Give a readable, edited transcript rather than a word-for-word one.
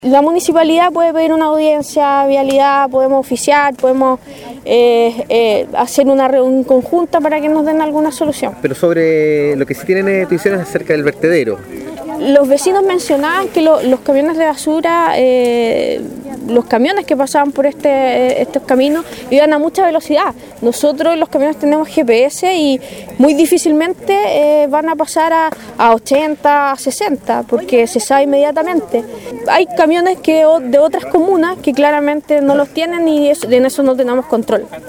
La municipalidad puede pedir una audiencia, vialidad, podemos oficiar, podemos hacer una reunión conjunta para que nos den alguna solución. Pero sobre lo que sí tienen peticiones acerca del vertedero. Los vecinos mencionaban que los camiones de basura, los camiones que pasaban por estos caminos iban a mucha velocidad. Nosotros los camiones tenemos GPS y muy difícilmente van a pasar a 80, a 60, porque se sabe inmediatamente. Hay camiones de otras comunas que claramente no los tienen y en eso no tenemos control.